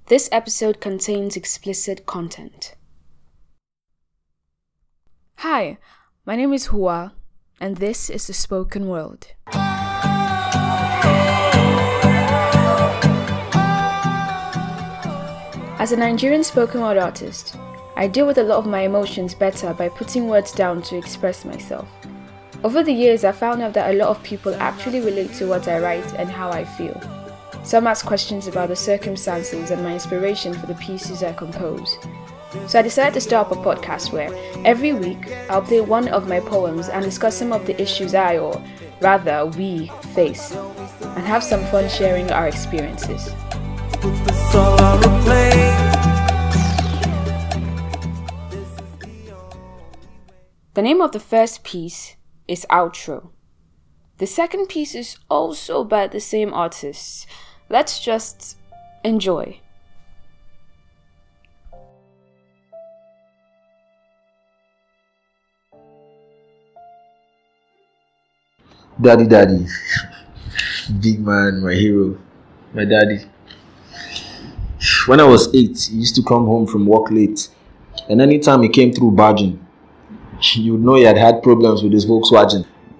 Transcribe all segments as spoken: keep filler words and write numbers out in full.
This episode contains explicit content. Hi, my name is Hua, and this is The Spoken World. As a Nigerian spoken word artist, I deal with a lot of my emotions better by putting words down to express myself. Over the years, I found out that a lot of people actually relate to what I write and how I feel. Some ask questions about the circumstances and my inspiration for the pieces I compose. So I decided to start up a podcast where every week I'll play one of my poems and discuss some of the issues I, or rather we, face, and have some fun sharing our experiences. The name of the first piece is Outro. The second piece is also by the same artists. Let's just enjoy. Daddy, daddy, big man, my hero, my daddy. When I was eight, he used to come home from work late, and anytime he came through barging, you'd know he had had problems with his Volkswagen.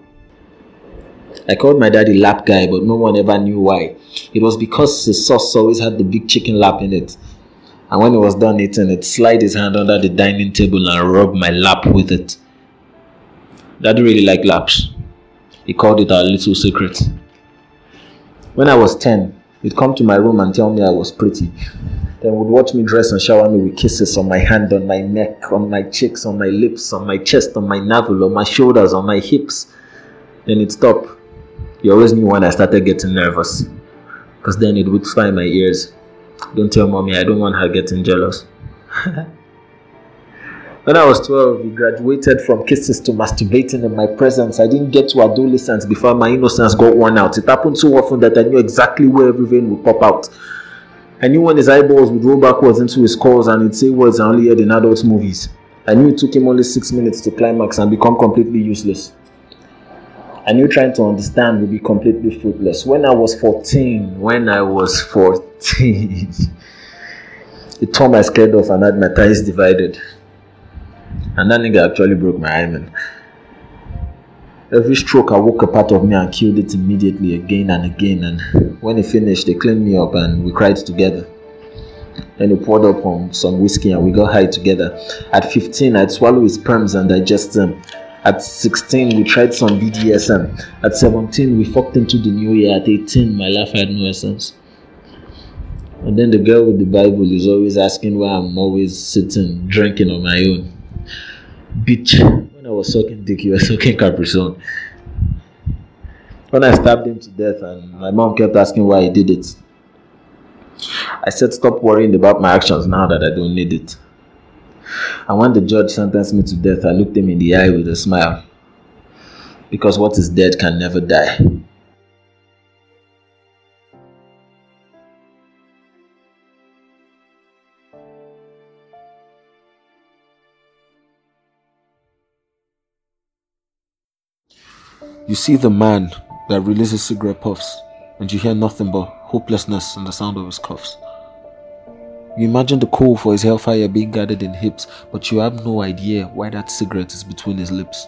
I called my daddy lap guy, but no one ever knew why. It was because his sauce always had the big chicken lap in it. And when he was done eating it, slide his hand under the dining table and rub my lap with it. Daddy really liked laps. He called it our little secret. When I was ten, he'd come to my room and tell me I was pretty. Then would watch me dress and shower me with kisses on my hand, on my neck, on my cheeks, on my lips, on my chest, on my navel, on my shoulders, on my hips. Then he'd stop. He always knew when I started getting nervous, because then it would whisper in my ears, "Don't tell mommy, I don't want her getting jealous." When I was twelve, he graduated from kisses to masturbating in my presence. I didn't get to adolescence before my innocence got worn out. It happened so often that I knew exactly where every vein would pop out. I knew when his eyeballs would roll backwards into his calls and he'd say words I only heard in adult movies. I knew it took him only six minutes to climax and become completely useless. I knew trying to understand would be completely fruitless. When I was fourteen, when I was fourteen, it tore my skirt off and had my thighs divided. And that nigga actually broke my hymen. Every stroke awoke a part of me and killed it immediately again and again. And when he finished, they cleaned me up and we cried together. Then he poured up on some whiskey and we got high together. At fifteen, I'd swallow his sperms and digest them. At sixteen, we tried some B D S M. At seventeen, we fucked into the new year. At eighteen, my life had no essence. And then the girl with the Bible is always asking why I'm always sitting, drinking on my own. Bitch, when I was sucking dick, you were sucking Capri Sun. When I stabbed him to death and my mom kept asking why I did it, I said stop worrying about my actions now that I don't need it. And when the judge sentenced me to death, I looked him in the eye with a smile. Because what is dead can never die. You see the man that releases cigarette puffs, and you hear nothing but hopelessness in the sound of his coughs. You imagine the coal for his hellfire being gathered in hips, but you have no idea why that cigarette is between his lips.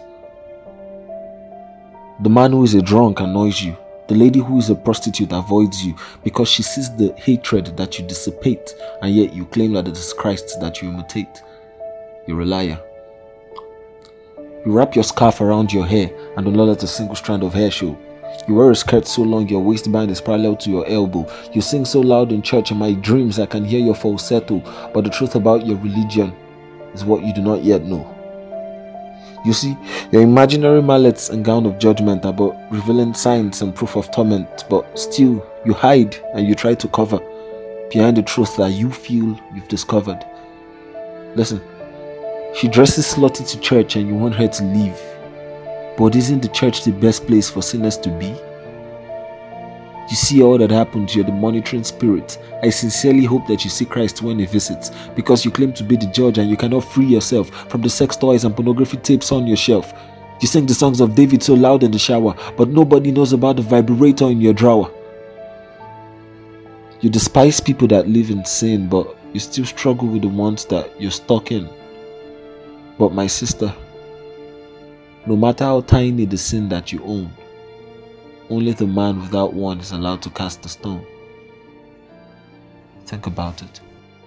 The man who is a drunk annoys you. The lady who is a prostitute avoids you because she sees the hatred that you dissipate, and yet you claim that it is Christ that you imitate. You're a liar. You wrap your scarf around your hair and don't let a single strand of hair show. You wear a skirt so long your waistband is parallel to your elbow. You sing so loud in church in my dreams I can hear your falsetto. But the truth about your religion is what you do not yet know. You see, your imaginary mallets and gown of judgment are but revealing signs and proof of torment, but still you hide and you try to cover behind the truth that you feel you've discovered. Listen, she dresses slutty to church and you want her to leave. But isn't the church the best place for sinners to be? You see all that happens, you're the monitoring spirit. I sincerely hope that you see Christ when he visits, because you claim to be the judge and you cannot free yourself from the sex toys and pornography tapes on your shelf. You sing the songs of David so loud in the shower, but nobody knows about the vibrator in your drawer. You despise people that live in sin, but you still struggle with the ones that you're stuck in. But my sister, no matter how tiny the sin that you own, only the man without one is allowed to cast the stone. Think about it.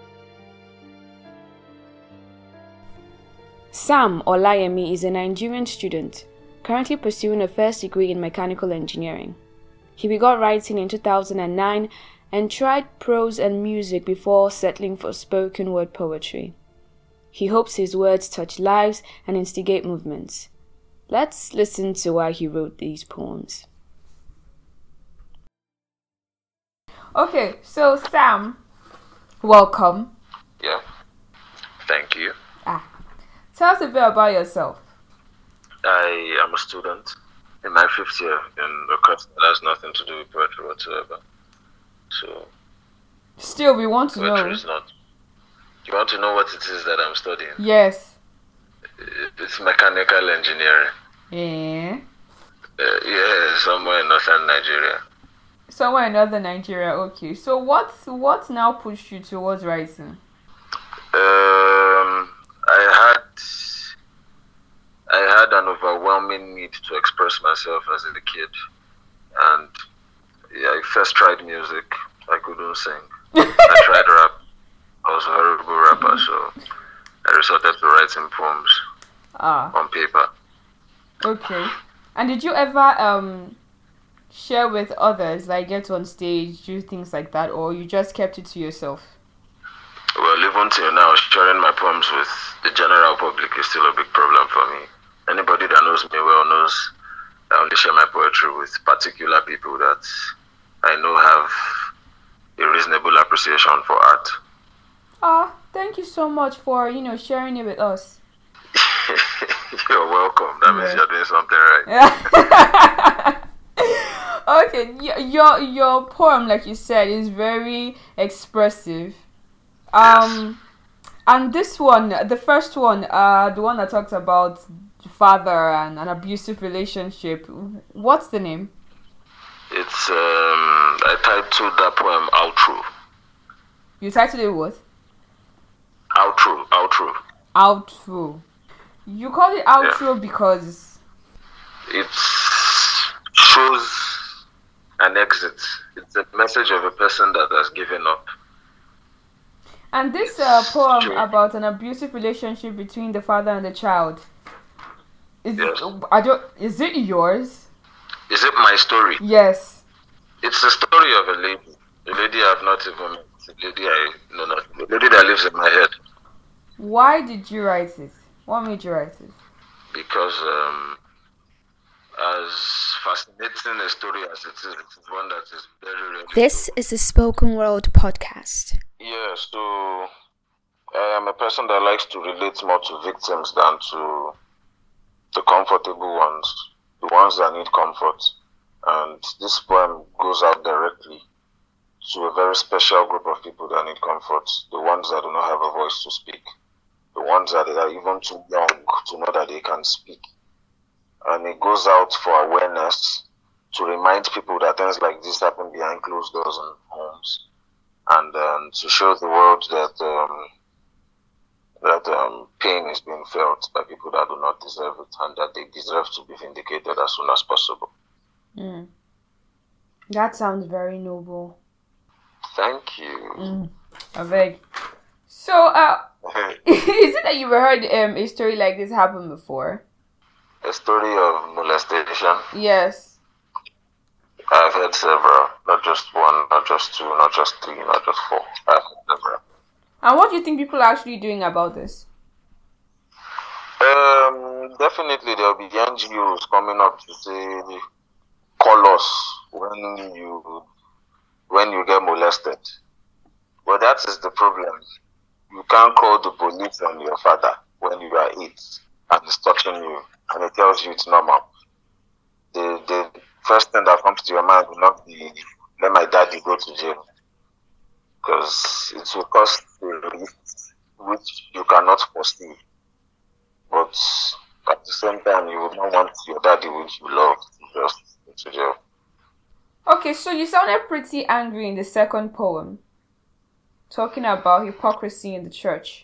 Sam Olayemi is a Nigerian student, currently pursuing a first degree in mechanical engineering. He began writing in two thousand nine and tried prose and music before settling for spoken word poetry. He hopes his words touch lives and instigate movements. Let's listen to why he wrote these poems. Okay, so Sam, welcome. Yeah, thank you. Ah, tell us a bit about yourself. I am a student in my fifth year in a course that has nothing to do with poetry whatsoever. So, still, we want to poetry know. Is not. You want to know what it is that I'm studying? Yes. It's mechanical engineering. Yeah. Uh, yeah, somewhere in northern Nigeria. Somewhere in northern Nigeria, okay. So what what now pushed you towards writing? Um, I had I had an overwhelming need to express myself as a kid, and yeah, I first tried music. I couldn't sing. I tried rap. I was a horrible rapper, so I resorted to writing poems Ah. on paper. Okay. And did you ever um share with others, like get on stage, do things like that, or you just kept it to yourself? Well, even till now, sharing my poems with the general public is still a big problem for me. Anybody that knows me well knows I only share my poetry with particular people that I know have a reasonable appreciation for art. Ah, thank you so much for, you know, sharing it with us. You're welcome. That means Yeah. you're doing something right. Okay, y- your your poem, like you said, is very expressive. Um, and this one, the first one, uh, the one that talks about father and an abusive relationship. What's the name? It's um, I titled that poem "Outro." You titled it what? Outro, outro. Outro. You call it outro because It shows an exit. It's a message of a person that has given up. and this uh, poem Sure. about an abusive relationship between the father and the child. Is Yes. I don't is it yours? Is it my story? Yes. It's the story of a lady. A lady I've not even met. A lady I know not. A lady that lives in my head. Why did you write it? What made you write it? Because um, as fascinating a story as it is, it's one that is very rare. This is the Spoken World podcast. Yeah, so I am a person that likes to relate more to victims than to the comfortable ones, the ones that need comfort. And this poem goes out directly to a very special group of people that need comfort, the ones that do not have a voice to speak, the ones that are even too young to know that they can speak. And it goes out for awareness, to remind people that things like this happen behind closed doors in homes, and um, to show the world that um, that um, pain is being felt by people that do not deserve it, and that they deserve to be vindicated as soon as possible. Mm. That sounds very noble. Thank you. Mm. I beg. So, uh, is it that you've heard um, a story like this happen before? A story of molestation. Yes. I've heard several, not just one, not just two, not just three, not just four. I've heard several. And what do you think people are actually doing about this? Um, definitely there'll be N G Os coming up to say, call us when you when you get molested. But that is the problem. You can't call the police on your father when you are eight and he's touching you and he tells you it's normal. The the first thing that comes to your mind will not be, let my daddy go to jail. Because it will cost a risk which you cannot foresee. But at the same time, you would not want your daddy, which you love, to just go to jail. Okay, so you sounded pretty angry in the second poem, talking about hypocrisy in the church.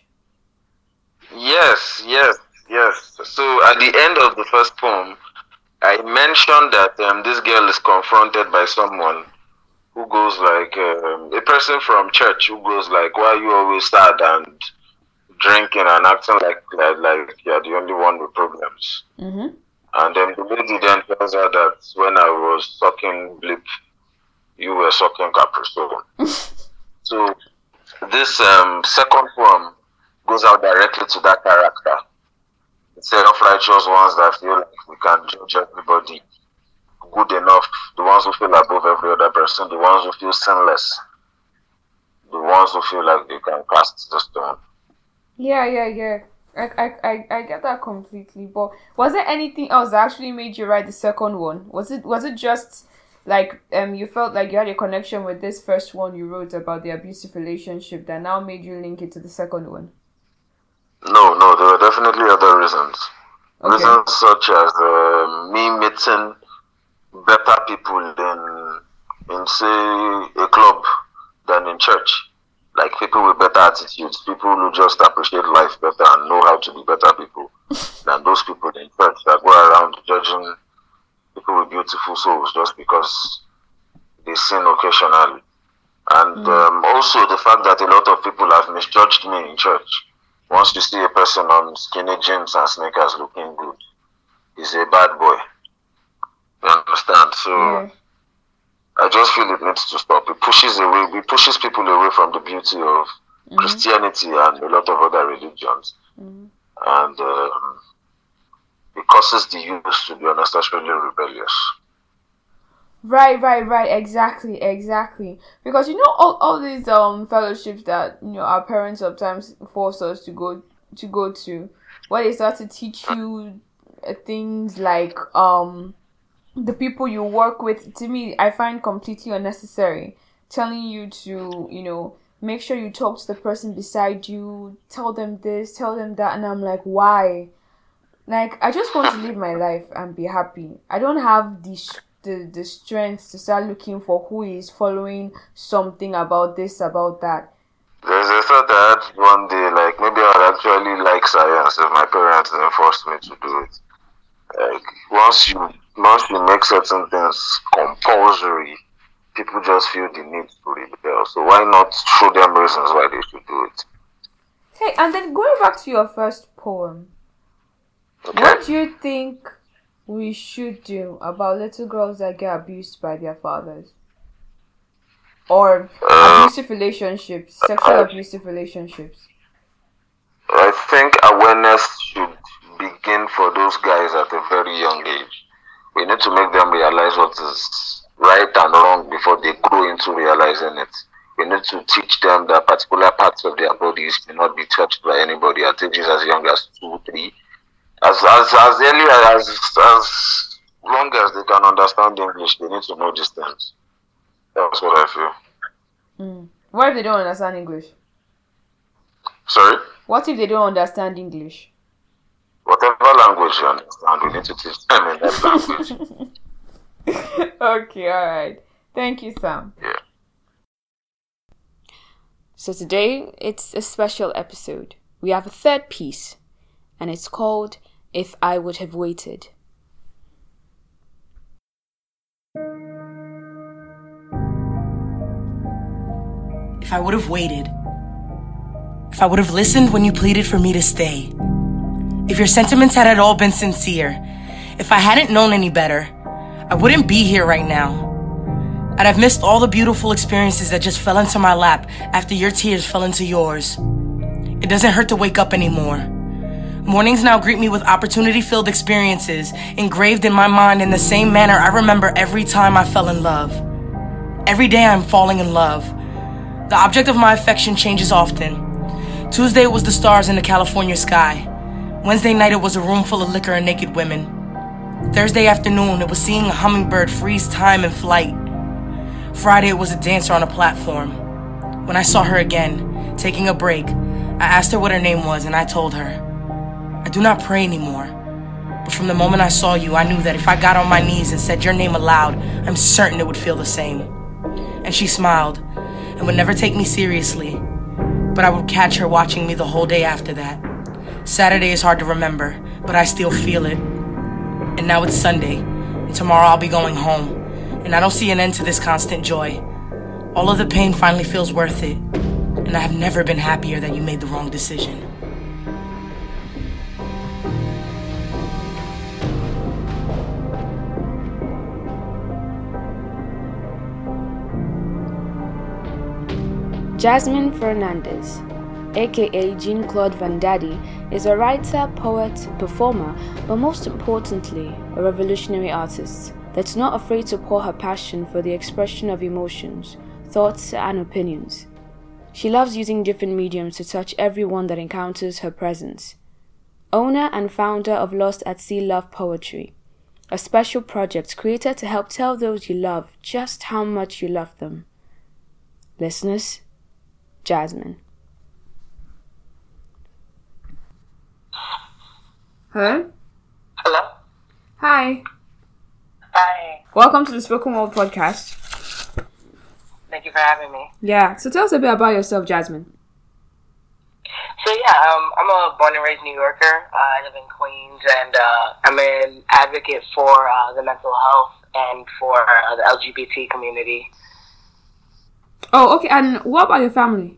Yes, yes, yes. So at the end of the first poem, I mentioned that um, this girl is confronted by someone who goes like, um, a person from church who goes like, why are you always sad and drinking and acting like like, like you're the only one with problems? Mm-hmm. And then the lady then tells her that when I was sucking Blip, you were sucking Capricorn. So this um, second poem goes out directly to that character. The self-righteous ones that feel like we can judge everybody good enough, the ones who feel above every other person, the ones who feel sinless, the ones who feel like they can cast the stone. Yeah, yeah, yeah. I, I, I, I get that completely. But was there anything else that actually made you write the second one? Was it was it just like um you felt like you had a connection with this first one you wrote about the abusive relationship that now made you link it to the second one? No, no, there were definitely other reasons. Okay. Reasons such as uh, me meeting better people in, in say, a club than in church. Like people with better attitudes, people who just appreciate life better and know how to be better people than those people in church that go around judging people with beautiful souls just because they sin occasionally. And mm. um, also the fact that a lot of people have misjudged me in church. Once you see a person on skinny jeans and sneakers looking good, he's a bad boy. You understand? So yeah. I just feel it needs to stop. It pushes away, it pushes people away from the beauty of mm-hmm. Christianity and a lot of other religions. Mm-hmm. And um, it causes the youth to be unnecessarily rebellious. Right, right, right. Exactly, exactly. Because you know all, all these um fellowships that you know our parents sometimes force us to go to go to, where they start to teach you uh, things like um the people you work with. To me, I find completely unnecessary. Telling you to you know make sure you talk to the person beside you, tell them this, tell them that, and I'm like, why? Like I just want to live my life and be happy. I don't have these. The, the strength to start looking for who is following something about this, about that. There's a thought that one day, like, maybe I'd actually like science if my parents didn't force me to do it. Like, once you, once you make certain things compulsory, people just feel the need to rebel. So why not show them reasons why they should do it? Hey, and then going back to your first poem, okay. What do you think we should do about little girls that get abused by their fathers? Or uh, abusive relationships, sexual I, abusive relationships? I think awareness should begin for those guys at a very young age. We need to make them realize what is right and wrong before they grow into realizing it. We need to teach them that particular parts of their bodies cannot be touched by anybody at ages as young as two, three. As as as early as as long as they can understand English, they need to know these things. That's what I feel. Mm. What if they don't understand English? Sorry? What if they don't understand English? Whatever language you understand, we need to teach them in that language. Okay, alright. Thank you, Sam. Yeah. So today, it's a special episode. We have a third piece, and it's called If I Would Have Waited. If I would have waited. If I would have listened when you pleaded for me to stay. If your sentiments had at all been sincere. If I hadn't known any better, I wouldn't be here right now. I'd have missed all the beautiful experiences that just fell into my lap after your tears fell into yours. It doesn't hurt to wake up anymore. Mornings now greet me with opportunity-filled experiences engraved in my mind in the same manner I remember every time I fell in love. Every day I'm falling in love. The object of my affection changes often. Tuesday it was the stars in the California sky. Wednesday night it was a room full of liquor and naked women. Thursday afternoon it was seeing a hummingbird freeze time and flight. Friday it was a dancer on a platform. When I saw her again, taking a break, I asked her what her name was and I told her. I do not pray anymore, but from the moment I saw you, I knew that if I got on my knees and said your name aloud, I'm certain it would feel the same. And she smiled and would never take me seriously, but I would catch her watching me the whole day after that. Saturday is hard to remember, but I still feel it. And now it's Sunday, and tomorrow I'll be going home, and I don't see an end to this constant joy. All of the pain finally feels worth it, and I have never been happier that you made the wrong decision. Jasmine Fernandez, aka Jean-Claude Van Daddy, is a writer, poet, performer, but most importantly, a revolutionary artist that's not afraid to pour her passion for the expression of emotions, thoughts, and opinions. She loves using different mediums to touch everyone that encounters her presence. Owner and founder of Lost at Sea Love Poetry, a special project created to help tell those you love just how much you love them. Listeners, Jasmine. Hello? Hello? Hi. Hi. Welcome to the Spoken Word podcast. Thank you for having me. Yeah, so tell us a bit about yourself, Jasmine. So yeah, um, I'm a born and raised New Yorker. Uh, I live in Queens, and uh, I'm an advocate for uh, the mental health and for uh, the L G B T community. Oh, okay, and what about your family?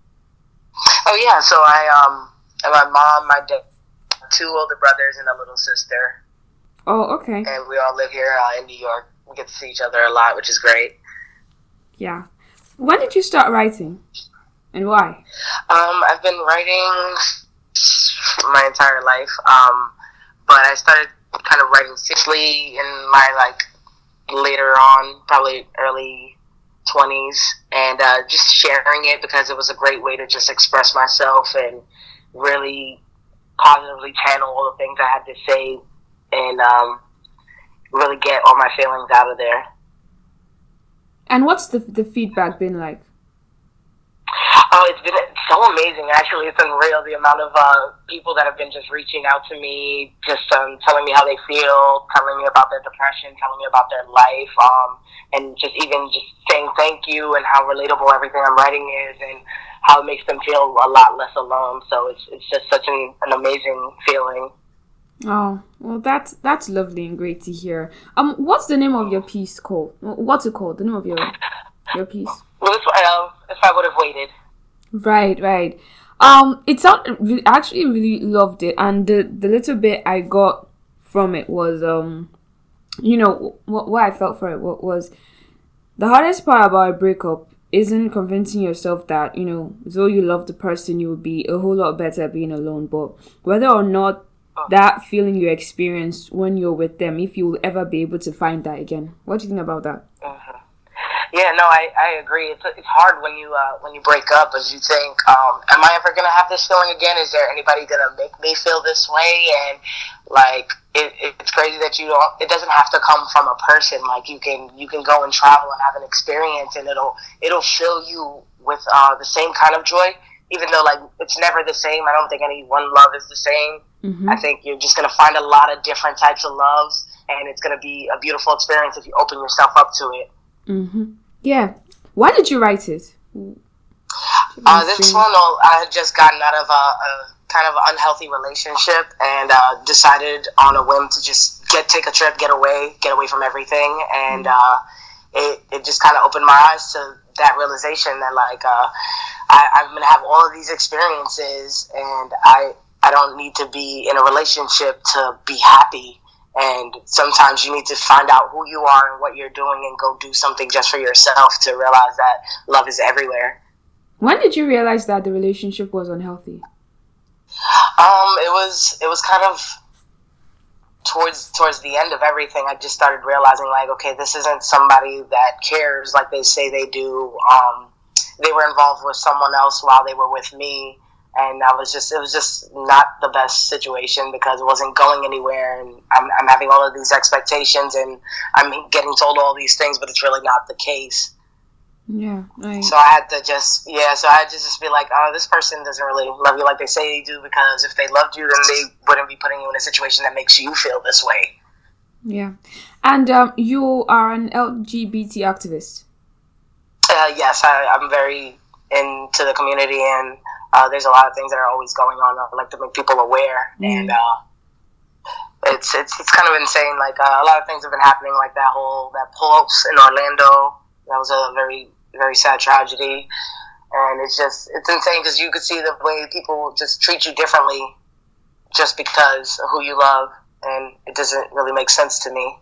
Oh yeah, so I, um, and my mom, my dad, two older brothers, and a little sister. Oh, okay. And we all live here uh, in New York. We get to see each other a lot, which is great. Yeah. When did you start writing? And why? Um, I've been writing my entire life, um, but I started kind of writing seriously in my, like, later on, probably early twenties, and uh, just sharing it because it was a great way to just express myself and really positively channel all the things I had to say and um, really get all my feelings out of there. And what's the the feedback been like? Oh, it's been so amazing. Actually, it's unreal, the amount of uh, people that have been just reaching out to me, just um, telling me how they feel, telling me about their depression, telling me about their life, um, and just even just saying thank you and how relatable everything I'm writing is and how it makes them feel a lot less alone. So it's it's just such an, an amazing feeling. Oh, well, that's that's lovely and great to hear. Um, what's the name of your piece called? What's it called? The name of your your piece? Well, this uh, if I would have waited. Right, right. Um, it sounded really, I actually really loved it, and the the little bit I got from it was um, you know, what what I felt for it was the hardest part about a breakup isn't convincing yourself that, you know, though you love the person, you would be a whole lot better being alone, but whether or not that feeling you experience when you're with them, if you will ever be able to find that again. What do you think about that? Mm-hmm. Yeah, no, I, I agree. It's it's hard when you uh, when you break up, as you think, um, am I ever gonna have this feeling again? Is there anybody gonna make me feel this way? And like, it, it's crazy that you don't. It doesn't have to come from a person. Like, you can you can go and travel and have an experience, and it'll it'll fill you with uh, the same kind of joy. Even though, like, it's never the same. I don't think any one love is the same. Mm-hmm. I think you're just gonna find a lot of different types of loves, and it's gonna be a beautiful experience if you open yourself up to it. Mm-hmm. Yeah. Why did you write it? Uh, this one, I had just gotten out of a, a kind of unhealthy relationship and uh, decided on a whim to just get take a trip, get away, get away from everything. And uh, it, it just kind of opened my eyes to that realization that, like, uh, I, I'm going to have all of these experiences, and I, I don't need to be in a relationship to be happy. And sometimes you need to find out who you are and what you're doing and go do something just for yourself to realize that love is everywhere. When did you realize that the relationship was unhealthy? Um, it was it was kind of towards towards the end of everything. I just started realizing, like, okay, this isn't somebody that cares like they say they do. Um, they were involved with someone else while they were with me. And I was just, it was just not the best situation because it wasn't going anywhere. And I'm, I'm having all of these expectations and I'm getting told all these things, but it's really not the case. Yeah. Right. So I had to just, yeah, so I had to just be like, oh, this person doesn't really love you like they say they do, because if they loved you, then they wouldn't be putting you in a situation that makes you feel this way. Yeah. And um, you are an L G B T activist. Uh, yes, I, I'm very into the community, and uh, there's a lot of things that are always going on. I like to make people aware, mm. and uh, it's it's it's kind of insane. Like uh, a lot of things have been happening, like that whole that pulse in Orlando. That was a very very sad tragedy, and it's just it's insane because you could see the way people just treat you differently just because of who you love, and it doesn't really make sense to me.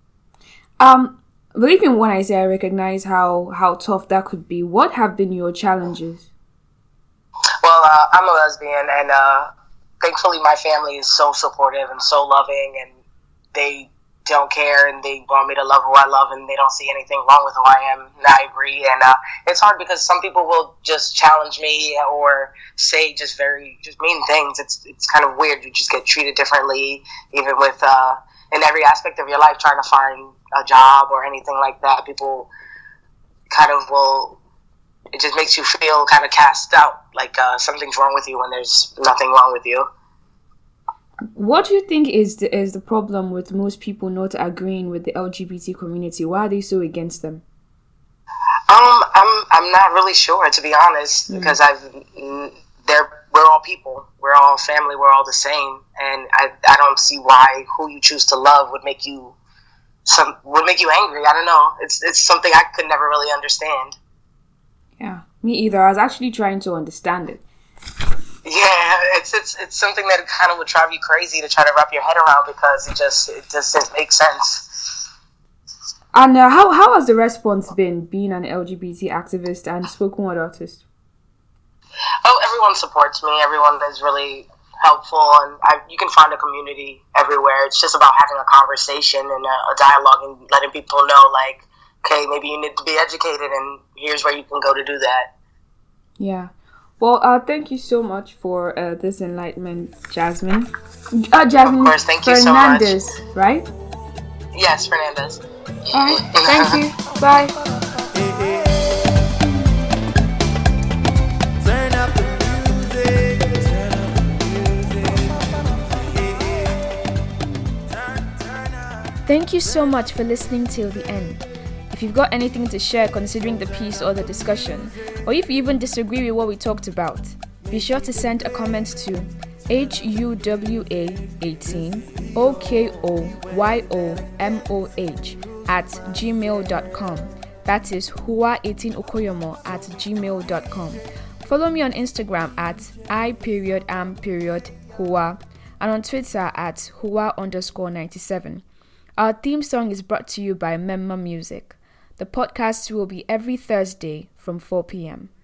Um. Believe me when I say I recognize how, how tough that could be. What have been your challenges? Well, uh, I'm a lesbian, and uh, thankfully my family is so supportive and so loving, and they don't care, and they want me to love who I love, and they don't see anything wrong with who I am, and I agree. And uh, it's hard because some people will just challenge me or say just very just mean things. It's it's kind of weird. You just get treated differently, even with uh, in every aspect of your life, trying to find a job or anything like that. People kind of will, it just makes you feel kind of cast out, like uh, something's wrong with you when there's nothing wrong with you. What do you think is the, is the problem with most people not agreeing with the L G B T community? Why are they so against them? Um, I'm I'm not really sure, to be honest, mm. because I've they're we're all people, we're all family, we're all the same, and I I don't see why who you choose to love would make you some would make you angry. I don't know. It's it's something I could never really understand. Yeah, me either. I was actually trying to understand it. Yeah, it's it's it's something that kind of would drive you crazy to try to wrap your head around, because it just it just doesn't make sense. And uh, how how has the response been, being an L G B T activist and spoken word artist? Oh, everyone supports me. Everyone is really helpful, and I, you can find a community everywhere. It's just about having a conversation and a, a dialogue, and letting people know, like, okay, maybe you need to be educated, and here's where you can go to do that. Yeah. Well, uh, thank you so much for uh, this enlightenment, Jasmine. Uh, Jasmine of course, thank Fernandez, you so much. Right? Yes, Fernandez. All right, thank you. Bye. Thank you so much for listening till the end. If you've got anything to share considering the piece or the discussion, or if you even disagree with what we talked about, be sure to send a comment to H U W A eighteen O K O Y O M O H at gmail dot com. That is Hua eighteen Okoyomo at gmail dot com. Follow me on Instagram at I period am period Hua, and on Twitter at Hua underscore ninety-seven. Our theme song is brought to you by Memma Music. The podcast will be every Thursday from four p.m.